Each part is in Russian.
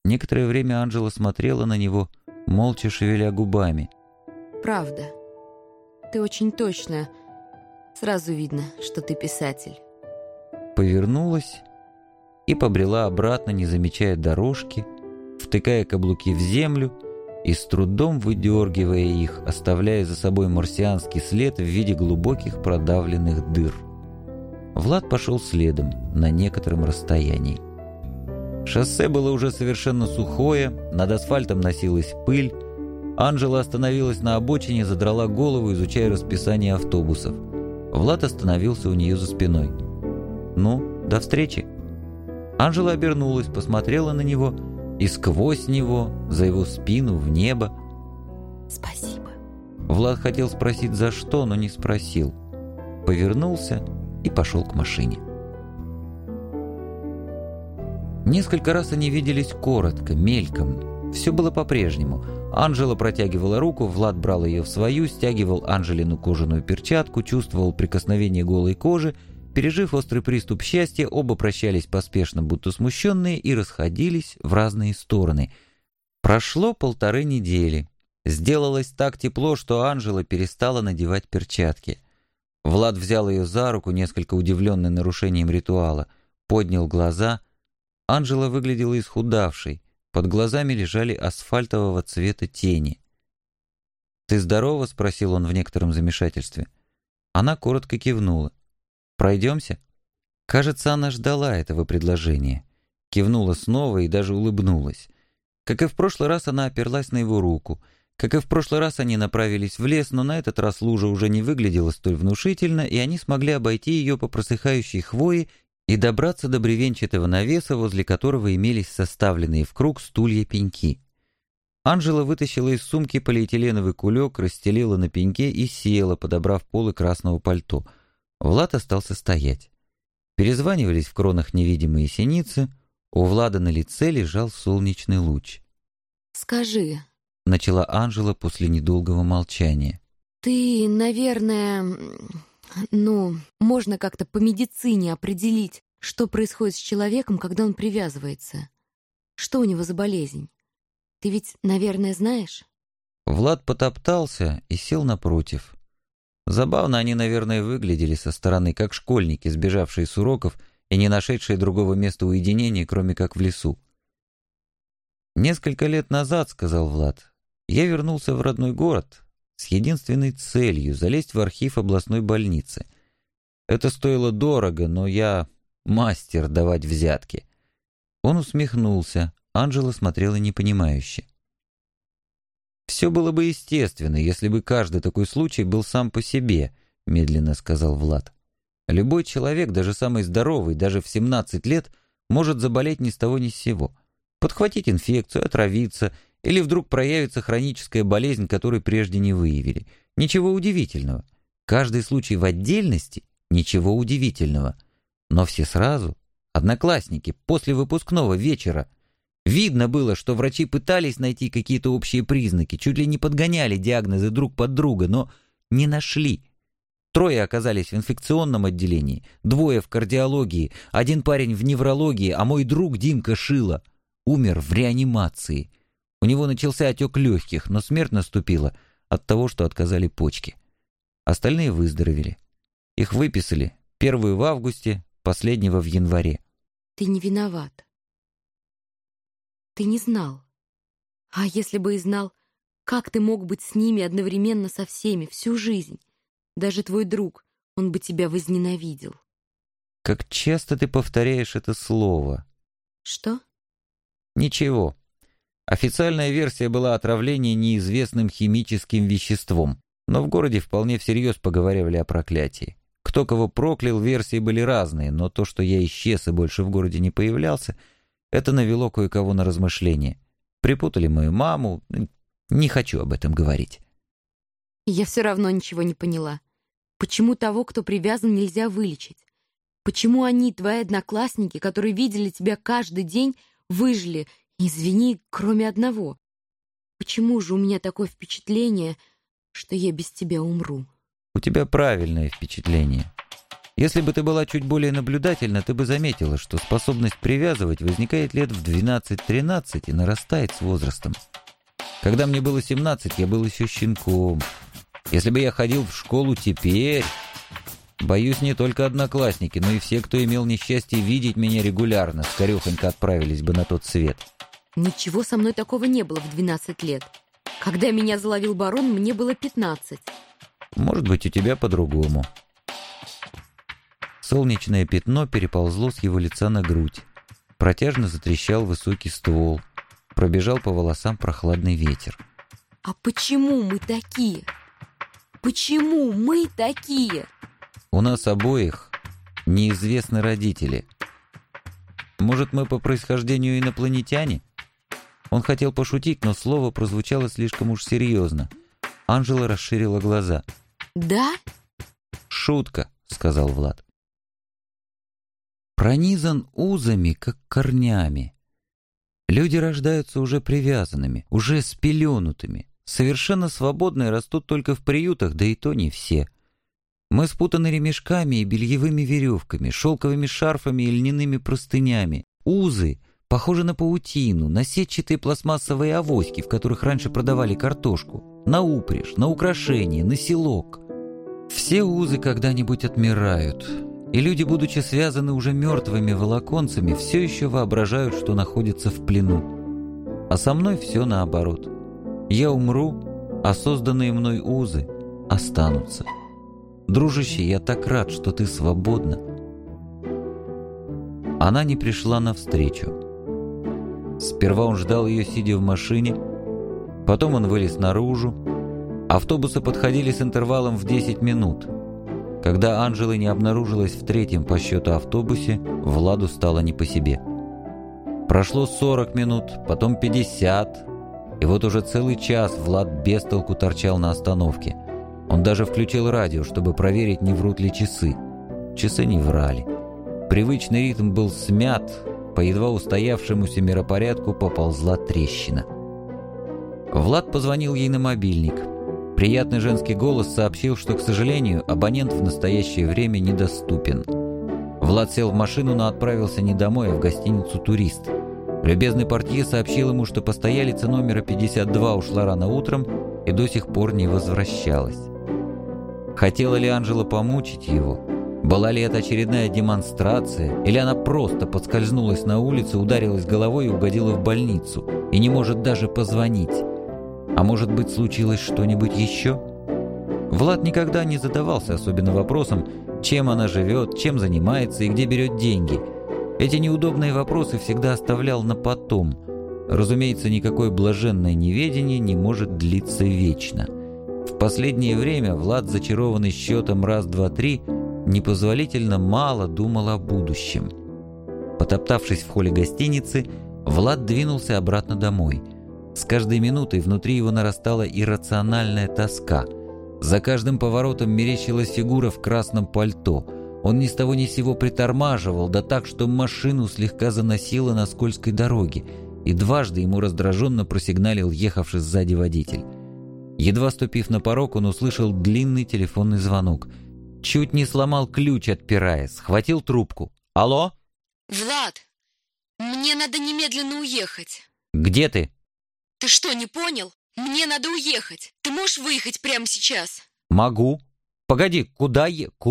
Некоторое время Анжела смотрела на него, молча шевеля губами. Правда. Ты очень точно. Сразу видно, что ты писатель. Повернулась и побрела обратно, не замечая дорожки, втыкая каблуки в землю и с трудом выдергивая их, оставляя за собой марсианский след в виде глубоких продавленных дыр. Влад пошел следом на некотором расстоянии. Шоссе было уже совершенно сухое, над асфальтом носилась пыль. Анжела остановилась на обочине, задрала голову, изучая расписание автобусов. Влад остановился у нее за спиной. «Ну, до встречи». Анжела обернулась, посмотрела на него и сквозь него, за его спину, в небо. «Спасибо». Влад хотел спросить, за что, но не спросил. Повернулся и пошел к машине. Несколько раз они виделись коротко, мельком. Все было по-прежнему. Анжела протягивала руку, Влад брал ее в свою, стягивал Анжелину кожаную перчатку, чувствовал прикосновение голой кожи. Пережив острый приступ счастья, оба прощались поспешно, будто смущенные, и расходились в разные стороны. Прошло 1,5 недели. Сделалось так тепло, что Анжела перестала надевать перчатки. Влад взял ее за руку, несколько удивленный нарушением ритуала, поднял глаза. Анжела выглядела исхудавшей, под глазами лежали асфальтового цвета тени. «Ты здорова?» — спросил он в некотором замешательстве. Она коротко кивнула. «Пройдемся?» Кажется, она ждала этого предложения. Кивнула снова и даже улыбнулась. Как и в прошлый раз, она оперлась на его руку. Как и в прошлый раз, они направились в лес, но на этот раз лужа уже не выглядела столь внушительно, и они смогли обойти ее по просыхающей хвое и добраться до бревенчатого навеса, возле которого имелись составленные в круг стулья-пеньки. Анжела вытащила из сумки полиэтиленовый кулек, расстелила на пеньке и села, подобрав полы красного пальто. Влад остался стоять. Перезванивались в кронах невидимые синицы, у Влада на лице лежал солнечный луч. «Скажи», — начала Анжела после недолгого молчания. «ты, наверное, можно как-то по медицине определить, что происходит с человеком, когда он привязывается? Что у него за болезнь? Ты ведь, наверное, знаешь?» Влад потоптался и сел напротив. Забавно они, наверное, выглядели со стороны, как школьники, сбежавшие с уроков и не нашедшие другого места уединения, кроме как в лесу. «Несколько лет назад, — сказал Влад, — я вернулся в родной город с единственной целью — залезть в архив областной больницы. Это стоило дорого, но я мастер давать взятки». Он усмехнулся, Анжела смотрела непонимающе. «Все было бы естественно, если бы каждый такой случай был сам по себе», — медленно сказал Влад. «Любой человек, даже самый здоровый, даже в 17 лет, может заболеть ни с того ни с сего, подхватить инфекцию, отравиться, или вдруг проявится хроническая болезнь, которую прежде не выявили. Ничего удивительного. Каждый случай в отдельности — ничего удивительного. Но все сразу, одноклассники, после выпускного вечера. Видно было, что врачи пытались найти какие-то общие признаки, чуть ли не подгоняли диагнозы друг под друга, но не нашли. 3 оказались в инфекционном отделении, 2 в кардиологии, 1 парень в неврологии, а мой друг Димка Шила умер в реанимации. У него начался отек легких, но смерть наступила от того, что отказали почки. Остальные выздоровели. Их выписали, 1 в августе, последнего в январе. «Ты не виноват. Ты не знал. А если бы и знал, как ты мог быть с ними одновременно со всеми всю жизнь? Даже твой друг, он бы тебя возненавидел». «Как часто ты повторяешь это слово?» «Что?» «Ничего. Официальная версия была отравление неизвестным химическим веществом, но в городе вполне всерьез поговаривали о проклятии. Кто кого проклял, версии были разные, но то, что я исчез и больше в городе не появлялся, это навело кое-кого на размышления. Припутали мою маму. Не хочу об этом говорить». Я все равно ничего не поняла. Почему того, кто привязан, нельзя вылечить? Почему они, твои одноклассники, которые видели тебя каждый день, выжили, извини, кроме одного? Почему же у меня такое впечатление, что я без тебя умру? У тебя правильное впечатление. Если бы ты была чуть более наблюдательна, ты бы заметила, что способность привязывать возникает лет в 12-13 и нарастает с возрастом. Когда мне было 17, я был еще щенком. Если бы я ходил в школу теперь... Боюсь, не только одноклассники, но и все, кто имел несчастье видеть меня регулярно, скорехонько отправились бы на тот свет. Ничего со мной такого не было в 12 лет. Когда меня заловил барон, мне было 15. Может быть, у тебя по-другому. Солнечное пятно переползло с его лица на грудь. Протяжно затрещал высокий ствол. Пробежал по волосам прохладный ветер. А почему мы такие? Почему мы такие? У нас обоих неизвестны родители. Может, мы по происхождению инопланетяне? Он хотел пошутить, но слово прозвучало слишком уж серьезно. Анжела расширила глаза. Да? «Шутка», — сказал Влад. Пронизан узами, как корнями. Люди рождаются уже привязанными, уже спеленутыми. Совершенно свободные растут только в приютах, да и то не все. Мы спутаны ремешками и бельевыми веревками, шелковыми шарфами и льняными простынями. Узы похожи на паутину, на сетчатые пластмассовые авоськи, в которых раньше продавали картошку, на упряжь, на украшения, на селок. Все узы когда-нибудь отмирают, и люди, будучи связаны уже мертвыми волоконцами, все еще воображают, что находятся в плену. А со мной все наоборот. Я умру, а созданные мной узы останутся. Дружище, я так рад, что ты свободна. Она не пришла навстречу. Сперва он ждал ее, сидя в машине. Потом он вылез наружу. Автобусы подходили с интервалом в 10 минут. Когда Анжела не обнаружилась в третьем по счету автобусе, Владу стало не по себе. Прошло 40 минут, потом 50. И вот уже целый час Влад без толку торчал на остановке. Он даже включил радио, чтобы проверить, не врут ли часы. Часы не врали. Привычный ритм был смят, по едва устоявшемуся миропорядку поползла трещина. Влад позвонил ей на мобильник. Приятный женский голос сообщил, что, к сожалению, абонент в настоящее время недоступен. Влад сел в машину, но отправился не домой, а в гостиницу «Турист». Любезный портье сообщил ему, что постоялица номера 52 ушла рано утром и до сих пор не возвращалась. Хотела ли Анжела помучить его? Была ли это очередная демонстрация? Или она просто подскользнулась на улице, ударилась головой и угодила в больницу, и не может даже позвонить? А может быть, случилось что-нибудь еще? Влад никогда не задавался особенно вопросом, чем она живет, чем занимается и где берет деньги. Эти неудобные вопросы всегда оставлял на потом. Разумеется, никакое блаженное неведение не может длиться вечно. В последнее время Влад, зачарованный счетом раз, два, три, непозволительно мало думал о будущем. Потоптавшись в холле гостиницы, Влад двинулся обратно домой. С каждой минутой внутри его нарастала иррациональная тоска. За каждым поворотом мерещилась фигура в красном пальто. Он ни с того ни с сего притормаживал, да так, что машину слегка заносило на скользкой дороге, и дважды ему раздраженно просигналил ехавший сзади водитель. Едва ступив на порог, он услышал длинный телефонный звонок. Чуть не сломал ключ, отпирая, схватил трубку. «Алло?» «Влад, мне надо немедленно уехать». «Где ты?» «Ты что, не понял? Мне надо уехать. Ты можешь выехать прямо сейчас?» «Могу. Погоди, куда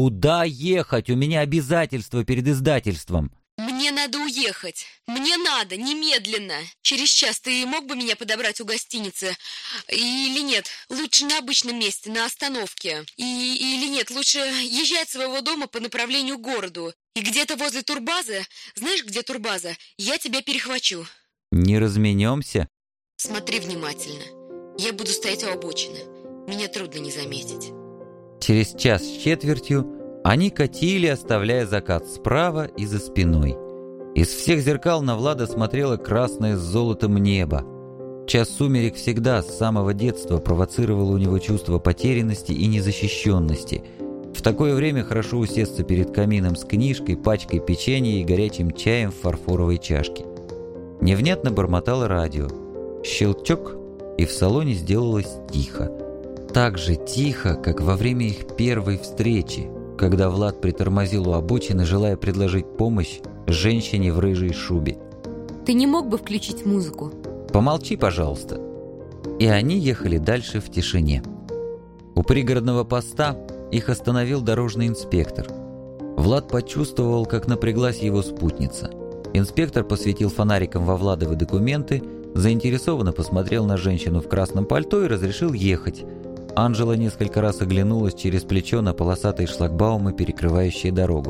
ехать? У меня обязательства перед издательством». «Мне надо уехать. Мне надо, немедленно. Через час ты мог бы меня подобрать у гостиницы? Или нет? Лучше на обычном месте, на остановке. Или нет, лучше езжай от своего дома по направлению к городу. И где-то возле турбазы, знаешь, где турбаза, я тебя перехвачу». «Не разменемся?» «Смотри внимательно. Я буду стоять у обочины. Меня трудно не заметить». Через час с четвертью они катили, оставляя закат справа и за спиной. Из всех зеркал на Влада смотрело красное с золотом небо. Час сумерек всегда, с самого детства, провоцировал у него чувство потерянности и незащищенности. В такое время хорошо усесться перед камином с книжкой, пачкой печенья и горячим чаем в фарфоровой чашке. Невнятно бормотало радио. Щелчок, и в салоне сделалось тихо. Так же тихо, как во время их первой встречи. когда Влад притормозил у обочины, желая предложить помощь женщине в рыжей шубе. Ты не мог бы включить музыку? «Помолчи, пожалуйста». И они ехали дальше в тишине. У пригородного поста их остановил дорожный инспектор. Влад почувствовал, как напряглась его спутница. Инспектор посветил фонариком во Владовы документы, заинтересованно посмотрел на женщину в красном пальто и разрешил ехать. Анжела несколько раз оглянулась через плечо на полосатые шлагбаумы, перекрывающие дорогу.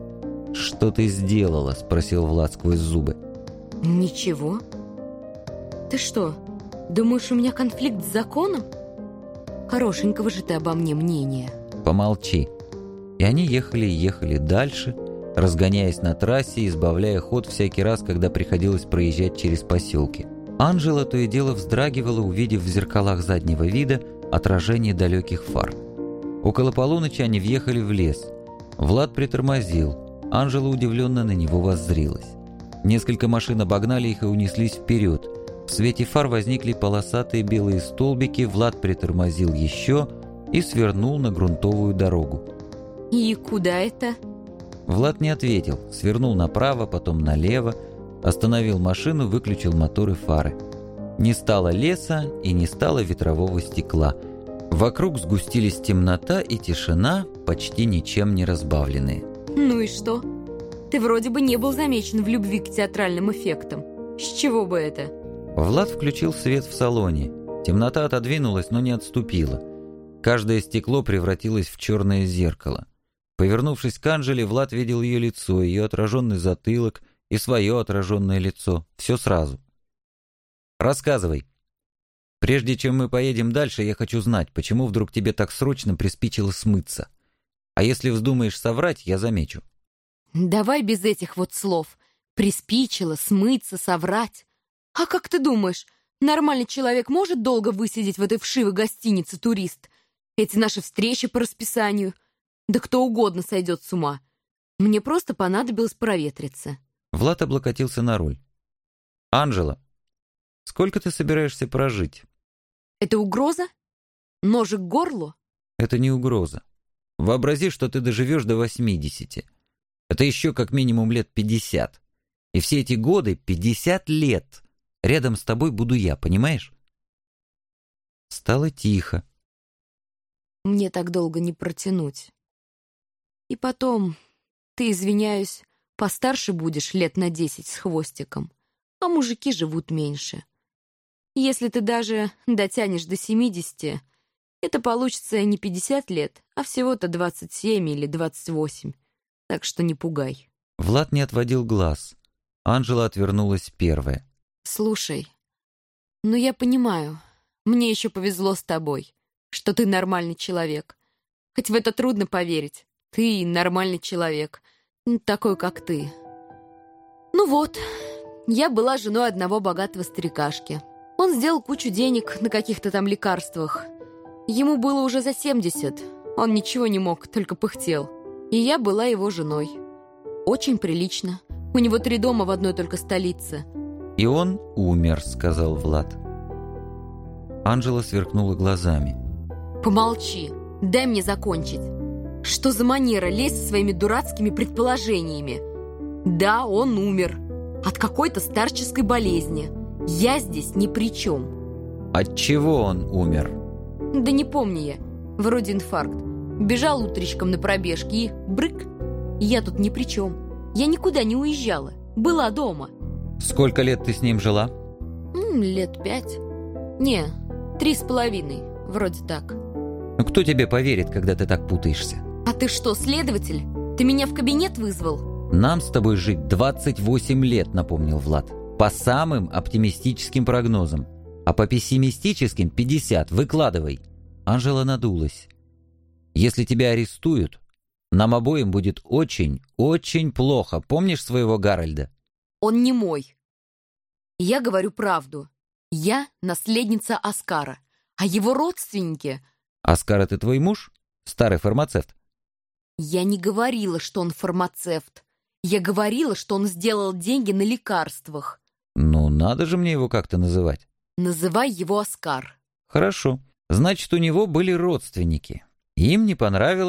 «Что ты сделала?» – спросил Влад сквозь зубы. Ничего. Ты что, думаешь, у меня конфликт с законом? Хорошенького же ты обо мне мнения. «Помолчи». И они ехали дальше, разгоняясь на трассе, избавляя ход всякий раз, когда приходилось проезжать через поселки. Анжела то и дело вздрагивала, увидев в зеркалах заднего вида отражение далеких фар. Около полуночи они въехали в лес. Влад притормозил. Анжела удивленно на него воззрилась. Несколько машин обогнали их и унеслись вперед. В свете фар возникли полосатые белые столбики. Влад притормозил еще и свернул на грунтовую дорогу. И куда это? Влад не ответил. Свернул направо, потом налево. Остановил машину, выключил мотор и фары. Не стало леса и не стало ветрового стекла. Вокруг сгустились темнота и тишина, почти ничем не разбавленные. Ну и что? Ты вроде бы не был замечен в любви к театральным эффектам. С чего бы это? Влад включил свет в салоне. Темнота отодвинулась, но не отступила. Каждое стекло превратилось в черное зеркало. Повернувшись к Анжеле, Влад видел ее лицо, ее отраженный затылок и свое отраженное лицо. Все сразу. «Рассказывай. Прежде чем мы поедем дальше, я хочу знать, почему вдруг тебе так срочно приспичило смыться. А если вздумаешь соврать, я замечу». Давай без этих вот слов. Приспичило, смыться, соврать. А как ты думаешь, нормальный человек может долго высидеть в этой вшивой гостинице «Турист»? Эти наши встречи по расписанию. Да кто угодно сойдет с ума. Мне просто понадобилось проветриться. Влад облокотился на руль. «Анжела, сколько ты собираешься прожить?» Это угроза? Ножик к горлу? Это не угроза. Вообрази, что ты доживешь до 80. Это еще как минимум лет 50. И все эти годы, 50 лет, рядом с тобой буду я, понимаешь? Стало тихо. Мне так долго не протянуть. И потом, ты, извиняюсь, постарше будешь лет на 10 с хвостиком, а мужики живут меньше. Если ты даже дотянешь до 70, это получится не 50 лет, а всего-то 27 или 28. Так что не пугай. Влад не отводил глаз. Анжела отвернулась первая. Слушай, ну я понимаю, мне еще повезло с тобой, что ты нормальный человек. Хоть в это трудно поверить. Ты нормальный человек, такой, как ты. Ну вот, я была женой одного богатого старикашки. Он сделал кучу денег на каких-то там лекарствах. Ему было уже за 70. Он ничего не мог, только пыхтел. И я была его женой. Очень прилично. У него 3 дома в одной только столице. «И он умер», — сказал Влад. Анжела сверкнула глазами. Помолчи, дай мне закончить. Что за манера лезть со своими дурацкими предположениями? Да, он умер. От какой-то старческой болезни. Я здесь ни при чем. От чего он умер? Да не помню я. Вроде инфаркт. Бежал утречком на пробежке и брык. Я тут ни при чем. Я никуда не уезжала. Была дома. Сколько лет ты с ним жила? Лет 5. Не, 3,5. Вроде так. Ну кто тебе поверит, когда ты так путаешься? А ты что, следователь? Ты меня в кабинет вызвал? Нам с тобой жить 28 лет, напомнил Влад. По самым оптимистическим прогнозам. А по пессимистическим 50. Выкладывай. Анжела надулась. Если тебя арестуют, нам обоим будет очень, очень плохо. Помнишь своего Гарольда? Он не мой. Я говорю правду. Я наследница Оскара. А его родственники... Оскар — это твой муж? Старый фармацевт? Я не говорила, что он фармацевт. Я говорила, что он сделал деньги на лекарствах. Ну, надо же мне его как-то называть. Называй его Оскар. Хорошо. Значит, у него были родственники. Им не понравилось,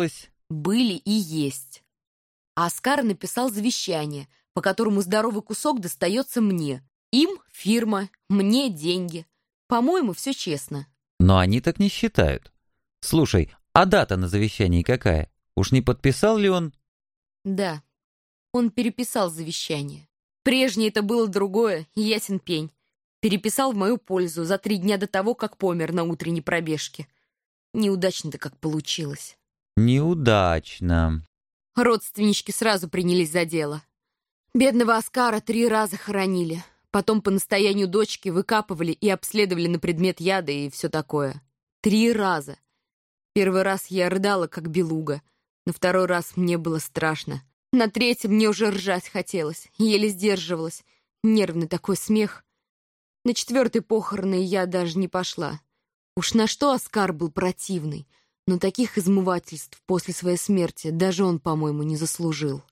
были и есть. А Оскар написал завещание, по которому здоровый кусок достается мне. Им фирма, мне деньги. По-моему, все честно. Но они так не считают. Слушай, а дата на завещании какая? Уж не подписал ли он? Да, он переписал завещание. Прежнее это было другое, ясен пень. Переписал в мою пользу за 3 дня до того, как помер на утренней пробежке. Неудачно-то как получилось. Неудачно. Родственнички сразу принялись за дело. Бедного Оскара 3 раза хоронили. Потом по настоянию дочки выкапывали и обследовали на предмет яда и все такое. 3 раза. Первый раз я рыдала, как белуга. На второй раз мне было страшно. На третьем мне уже ржать хотелось. Еле сдерживалась. Нервный такой смех. На 4-й похороны я даже не пошла. Уж на что Оскар был противный. Но таких измывательств после своей смерти даже он, по-моему, не заслужил.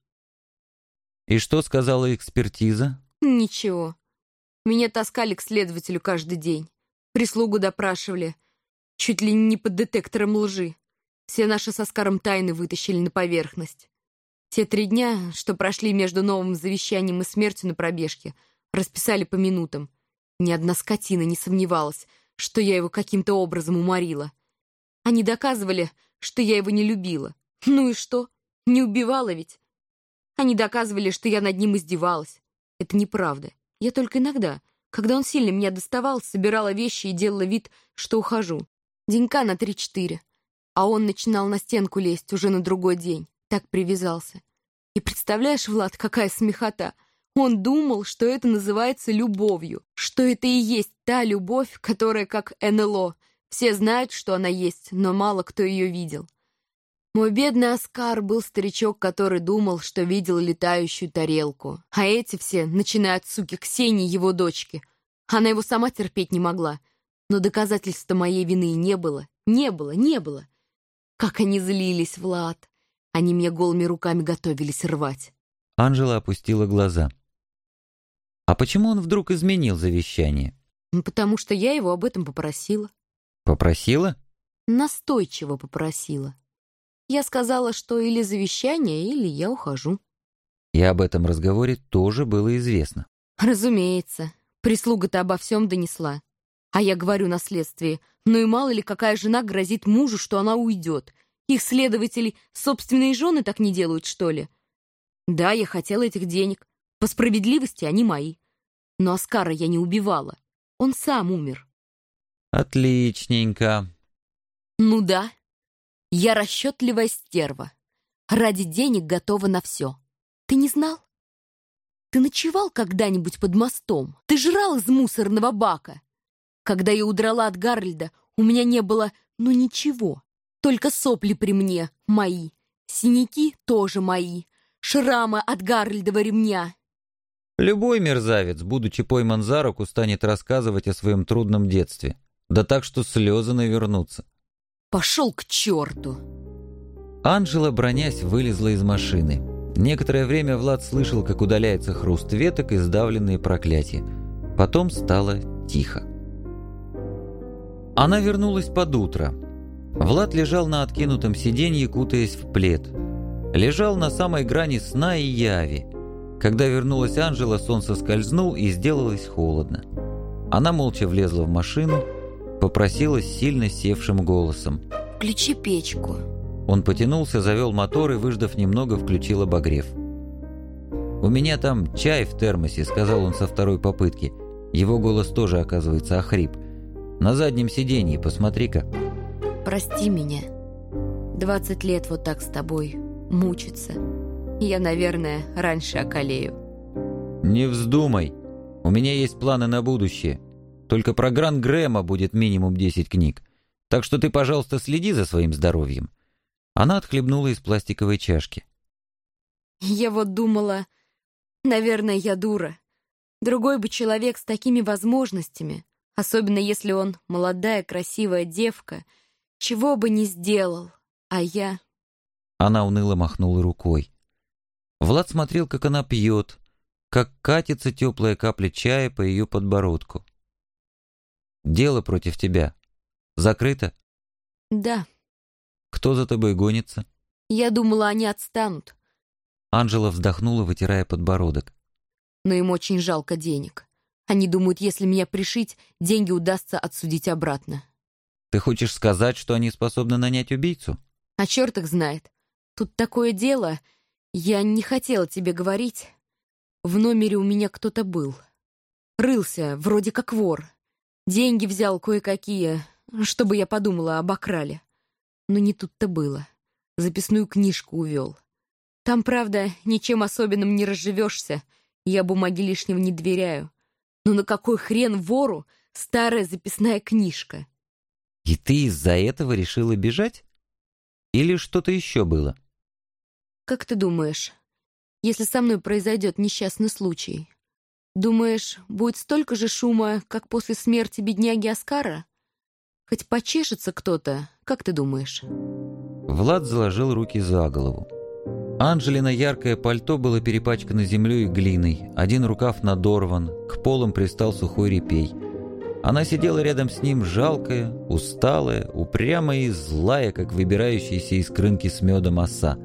И что сказала экспертиза? Ничего. Меня таскали к следователю каждый день. Прислугу допрашивали. Чуть ли не под детектором лжи. Все наши с Оскаром тайны вытащили на поверхность. Те 3 дня, что прошли между новым завещанием и смертью на пробежке, расписали по минутам. Ни одна скотина не сомневалась, что я его каким-то образом уморила. Они доказывали, что я его не любила. Ну и что? Не убивала ведь? Они доказывали, что я над ним издевалась. Это неправда. Я только иногда, когда он сильно меня доставал, собирала вещи и делала вид, что ухожу. Денька на 3-4. А он начинал на стенку лезть уже на другой день. Так привязался. И представляешь, Влад, какая смехота. Он думал, что это называется любовью, что это и есть та любовь, которая как НЛО. Все знают, что она есть, но мало кто ее видел. Мой бедный Оскар был старичок, который думал, что видел летающую тарелку. А эти все, начиная от суки Ксении, его дочки. Она его сама терпеть не могла. Но доказательства моей вины не было. Не было, не было. Как они злились, Влад. Они меня голыми руками готовились рвать. Анжела опустила глаза. А почему он вдруг изменил завещание? Ну, потому что я его об этом попросила. Попросила? Настойчиво попросила. Я сказала, что или завещание, или я ухожу. И об этом разговоре тоже было известно. Разумеется. Прислуга-то обо всем донесла. А я говорю на следствии, ну и мало ли какая жена грозит мужу, что она уйдет. Их следователи собственные жены так не делают, что ли? Да, я хотела этих денег. По справедливости они мои. Но Оскара я не убивала. Он сам умер. Отличненько. Ну да. Я расчетливая стерва. Ради денег готова на все. Ты не знал? Ты ночевал когда-нибудь под мостом? Ты жрал из мусорного бака? Когда я удрала от Гарольда, у меня не было, ну ничего. Только сопли при мне мои. Синяки тоже мои. Шрамы от Гарольдова ремня. Любой мерзавец, будучи пойман за руку, станет рассказывать о своем трудном детстве. Да так, что слезы навернутся. Пошел к черту. Анжела, бронясь, вылезла из машины. Некоторое время Влад слышал, как удаляется хруст веток и сдавленные проклятия. Потом стало тихо. Она вернулась под утро. Влад лежал на откинутом сиденье, кутаясь в плед. Лежал на самой грани сна и яви. Когда вернулась Анжела, сон соскользнул и сделалось холодно. Она молча влезла в машину, попросила сильно севшим голосом: «Включи печку». Он потянулся, завел мотор и, выждав немного, включил обогрев. «У меня там чай в термосе», — сказал он со второй попытки. Его голос тоже, оказывается, охрип. «На заднем сиденье, посмотри-ка». «Прости меня. 20 лет вот так с тобой мучиться. Я, наверное, раньше околею». «Не вздумай. У меня есть планы на будущее. Только про Гран Грэма будет минимум 10 книг. Так что ты, пожалуйста, следи за своим здоровьем». Она отхлебнула из пластиковой чашки. «Я вот думала, наверное, я дура. Другой бы человек с такими возможностями, особенно если он молодая, красивая девка, чего бы не сделал, а я...» Она уныло махнула рукой. Влад смотрел, как она пьет, как катится теплая капля чая по ее подбородку. «Дело против тебя закрыто?» «Да». «Кто за тобой гонится?» Я думала, они отстанут. Анжела вздохнула, вытирая подбородок. Но им очень жалко денег. Они думают, если меня пришить, деньги удастся отсудить обратно. Ты хочешь сказать, что они способны нанять убийцу? А черт их знает. Тут такое дело. Я не хотела тебе говорить. В номере у меня кто-то был. Рылся, вроде как вор. Деньги взял кое-какие, чтобы я подумала, обокрали. Но не тут-то было. Записную книжку увел. Там, правда, ничем особенным не разживешься. Я бумаги лишнего не доверяю. Но на какой хрен вору старая записная книжка? И ты из-за этого решила бежать? Или что-то еще было? Как ты думаешь, если со мной произойдет несчастный случай, думаешь, будет столько же шума, как после смерти бедняги Оскара? Хоть почешется кто-то, как ты думаешь? Влад заложил руки за голову. Анжелина яркое пальто было перепачкано землей и глиной, один рукав надорван, к полам пристал сухой репей. Она сидела рядом с ним, жалкая, усталая, упрямая и злая, как выбирающаяся из крынки с медом оса.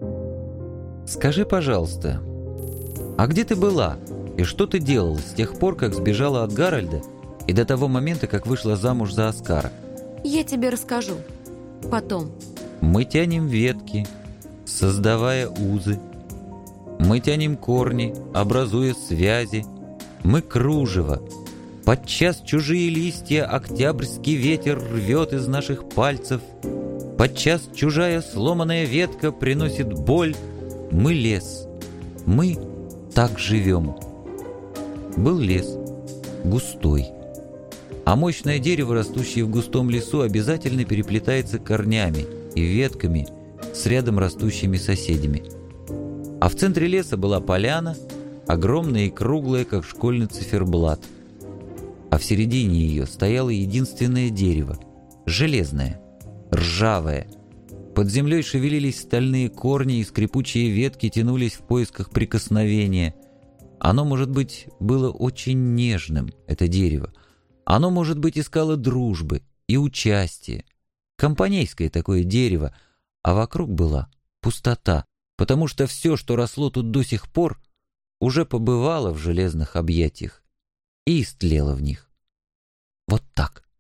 «Скажи, пожалуйста, а где ты была и что ты делала с тех пор, как сбежала от Гарольда и до того момента, как вышла замуж за Оскара?» Я тебе расскажу. Потом. Мы тянем ветки, создавая узы. Мы тянем корни, образуя связи. Мы кружево. Подчас чужие листья октябрьский ветер рвет из наших пальцев. Подчас чужая сломанная ветка приносит боль. Мы лес. Мы так живем. Был лес. Густой. А мощное дерево, растущее в густом лесу, обязательно переплетается корнями и ветками с рядом растущими соседями. А в центре леса была поляна, огромная и круглая, как школьный циферблат. А в середине ее стояло единственное дерево, железное, ржавое. Под землей шевелились стальные корни, и скрипучие ветки тянулись в поисках прикосновения. Оно, может быть, было очень нежным, это дерево. Оно, может быть, искало дружбы и участия. Компанейское такое дерево, а вокруг была пустота, потому что все, что росло тут до сих пор, уже побывало в железных объятиях и истлело в них. Вот так.